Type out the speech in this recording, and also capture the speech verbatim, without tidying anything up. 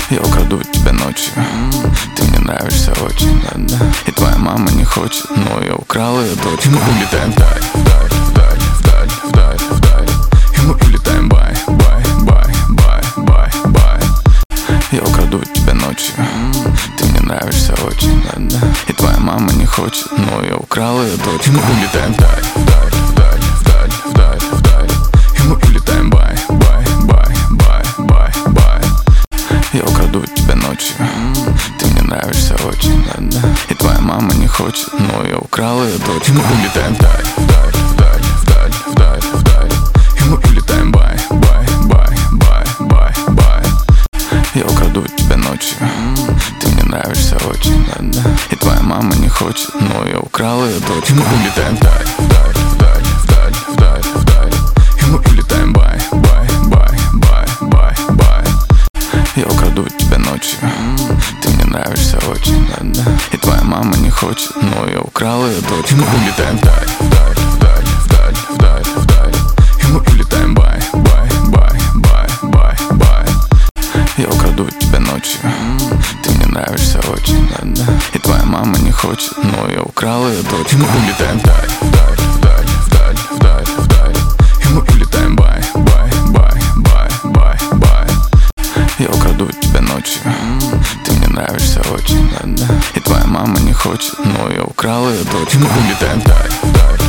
Я украду тебя ночью. Ты мне нравишься очень. И твоя мама не хочет, но я украл ее дочку. Улетаем вдаль, вдаль, вдаль, вдаль, вдаль, вдаль. И мы улетаем бай, бай, бай, бай, бай, бай. Я украду тебя ночью. Ты мне нравишься очень. И твоя мама не хочет, но я украл ее дочку. Улетаем вдаль, вдаль, вдаль, вдаль, вдаль, вдаль. И мы улетаем бай, бай, бай, бай, бай, бай. Я украду тебя ночью. Ты мне нравишься очень. И твоя мама не хочет, но я украл ее дочку. Улетаем вдаль, вдаль, вдаль, вдаль, вдаль, вдаль. И мы улетаем бай, бай, бай, бай, бай, бай. Я украду тебя ночью. Ты мне нравишься очень. И твоя мама не хочет, но я украл ее дочку. Улетаем вдаль, вдаль, вдаль, вдаль, вдаль, вдаль. И мы улетаем бай, бай, бай, бай, бай, бай. Я украду тебя ночью. Ты мне нравишься очень. И твоя мама не хочет, но я украл ее дочку. Улетаем вдаль, вдаль, вдаль, вдаль, вдаль, вдаль. И мы улетаем бай, бай, бай, бай, бай, бай. Я украду тебя ночью. Ты мне нравишься очень. И твоя мама не хочет, но я украл ее дочку. Улетаем вдаль, вдаль, вдаль, вдаль, вдаль, вдаль. И мы улетаем бай, бай, бай, бай, бай, бай. Я украду тебя ночью. Ты мне нравишься очень. И твоя мама не хочет, но я украл ее дочку. Улетаем вдаль, вдаль.